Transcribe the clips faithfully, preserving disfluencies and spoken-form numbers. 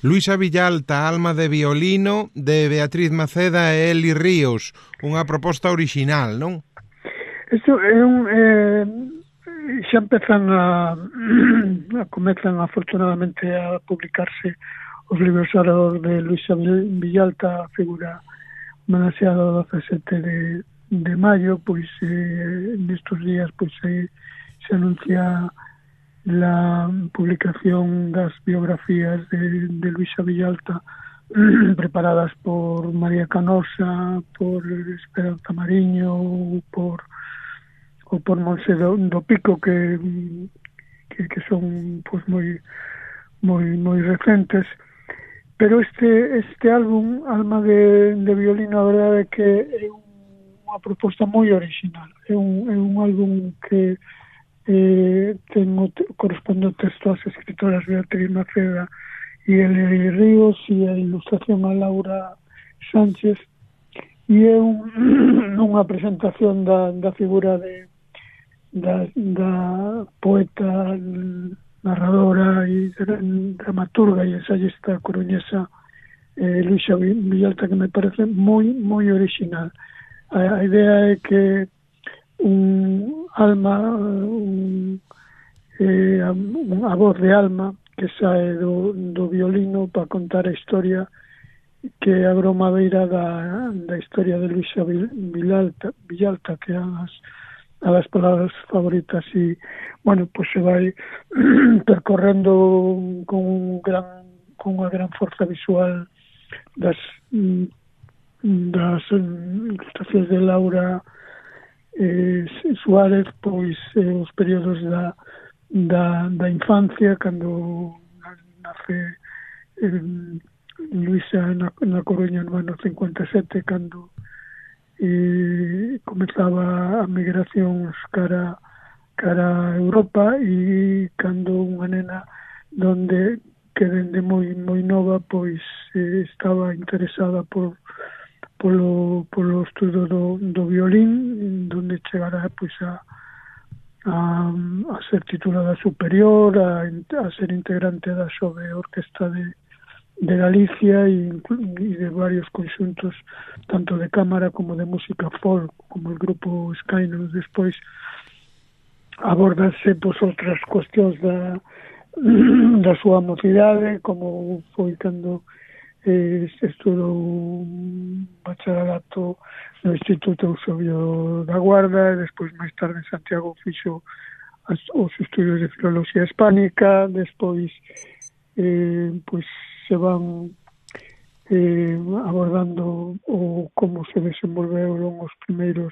Luisa Villalta, Alma de violino, de Beatriz Maceda e Eli Ríos, unha proposta orixinal, non? Isto é un... Eh, xa empezan a, a comezan afortunadamente a publicarse os libros alrededor de Luisa Villalta, a figura homenaxeada o dezasete de, de maio, pois eh, nestes días pois se, se anuncia la publicación das biografías de, de Luisa Villalta preparadas por María Canosa, por Esperanza Mariño ou por ou por Monse do, do Pico, que, que que son pois moi moi moi recentes. Pero este este álbum, Alma de, de violino, a verdade é que é unha proposta moi original. É un, é un álbum que eh, ten o te, corresponde o texto ás escritoras Beatriz Maceda e Eli Ríos e a ilustración a Laura Sánchez, e é un, unha presentación da, da figura de da, da poeta, narradora e dramaturga e ensayista coruñesa eh, Luisa Villalta, que me parece moi moi original. A, a idea é que un alma, un, eh, a, a voz de alma que sae do, do violino para contar a historia que é a bromadeira da, da historia de Luisa Villalta, Villalta que é as a das palabras favoritas, e bueno, pois se vai percorrendo con un gran con unha gran forza visual das das ilustracións de Laura eh, Suárez, pois eh, os períodos da, da, da infancia, cando nace eh, Luisa na, na Coruña no ano cincuenta e sete, cando e comezaba a migración cara cara a Europa, e cando unha nena donde que dende moi moi nova pois eh, estaba interesada por polo polo estudo do, do violín, donde chegara pois a a, a ser titulada superior, a, a ser integrante da Xove Orquesta de de Galicia e, e de varios conxuntos tanto de cámara como de música folk, como el grupo Skynos. Despois abordarse pois outras cuestións da da súa mocidade, como foi cando eh, estudou un bacharelato no Instituto Eusebio da Guarda, e despois máis tarde en Santiago fixo as, os estudios de filoloxía hispánica. Despois eh, pois se van eh, abordando o como se desenvolveron os primeiros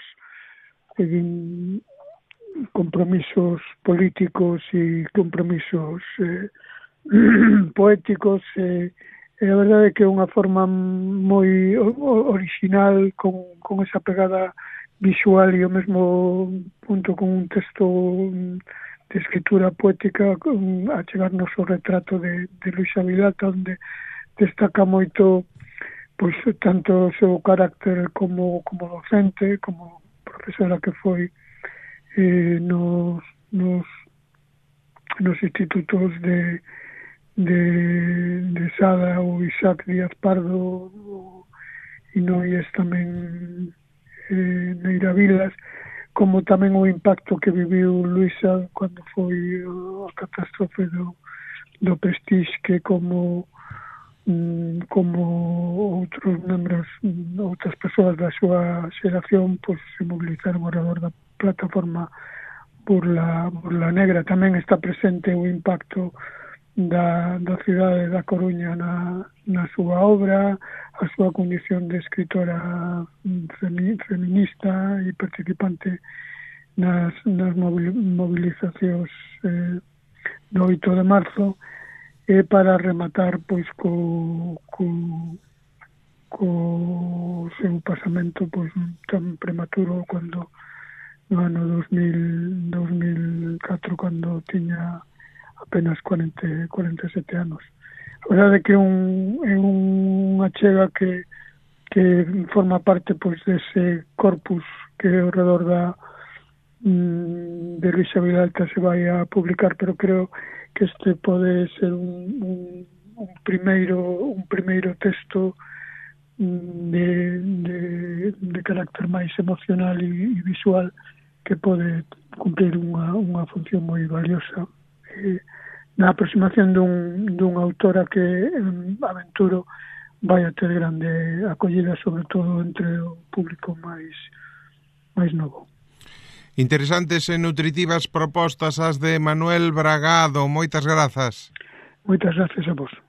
eh, compromisos políticos e compromisos eh, poéticos, eh, e a verdade é que é unha forma moi original, con, con esa pegada visual e ao mesmo punto con un texto de escritura poética, a chegarnos ao retrato de, de Luisa Villalta, onde destaca moito pois tanto o seu carácter como, como docente, como profesora que foi eh, nos, nos, nos institutos de, de, de Sada ou Isaac Díaz Pardo, e no IES tamén eh, Neira Vilas, como tamén o impacto que viviu Luisa cando foi a catástrofe do, do Prestige, que como como outros membros, outras persoas da súa xeración, pois se mobilizaron ao redor da plataforma Burla, Burla Negra. Tamén está presente o impacto da, da cidade da Coruña na, na súa obra, a súa condición de escritora feminista e participante nas, nas movilizacións eh, do oito de marzo, e para rematar pois co, co, co seu pasamento pois tan prematuro cando no ano dos mil catro, cando tiña apenas cuarenta, cuarenta e sete anos. A verdade é que é un, é unha chega que que forma parte pois dese corpus que ao redor da de Luisa Villalta se vai a publicar, pero creo que este pode ser un, un, un primeiro un primeiro texto de, de, de carácter máis emocional e, e visual que pode cumprir unha, unha función moi valiosa eh, na aproximación dun, dun autora que eh, aventuro vai a ter grande acollida, sobre todo entre o público máis máis novo. Interesantes e nutritivas propostas as de Manuel Bragado. Moitas grazas. Moitas grazas a vos.